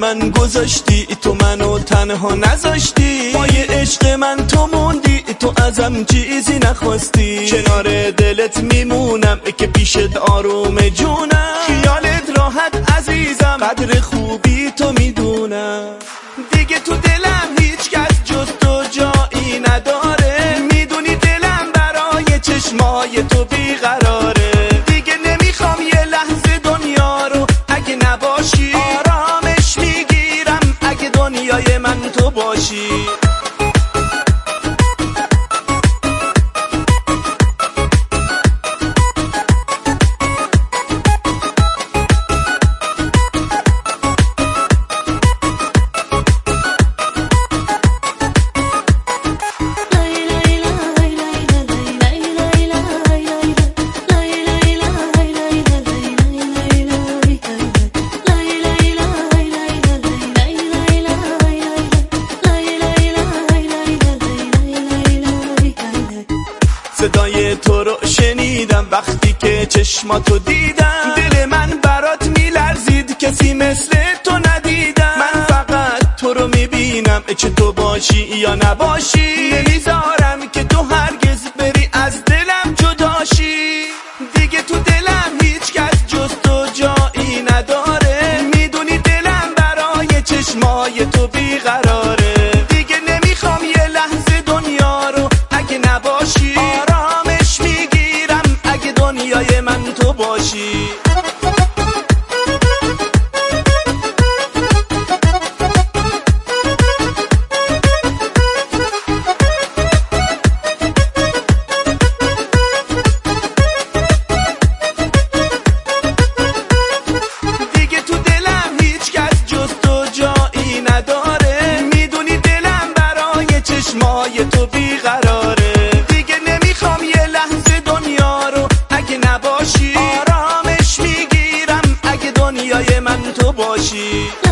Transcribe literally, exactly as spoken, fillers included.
من گذاشتی، تو منو تنها نذاشتی، پای عشق من تو موندی، تو ازم چیزی نخواستی. کنار دلت میمونم که پیشت آروم جونم، خیالت راحت عزیزم، قدر خوبی تو میدونم. دیگه تو دلم هیچ کس جز تو جایی نداره، میدونی دلم برای چشمای تو بیقراره. دیگه نمیخوام یه لحظه دنیا رو اگه نباشی، آرامش میگیرم اگه دنیای من تو باشی. صدای تو رو شنیدم وقتی که چشماتو دیدم، دل من برات میلرزید، کسی مثل تو ندیدم. من فقط تو رو میبینم، چه تو باشی یا نباشی، نمیذارم که تو هرگز بری از دلم جداشی. دیگه تو دلم هیچ کس جز تو جایی نداره، میدونی دلم برای چشمای تو بیقراره. دیگه نمیخوام یه لحظه دنیا رو اگه نباشی، آرامش میگیرم اگه دنیای من تو باشی. دیگه تو دلم هیچ کس جز تو جایی نداره، میدونی دلم برای چشمای تو بیقراره. دیگه نمیخوام یه لحظه دنیا رو اگه نباشی، آرامش میگیرم اگه دنیای من تو باشی.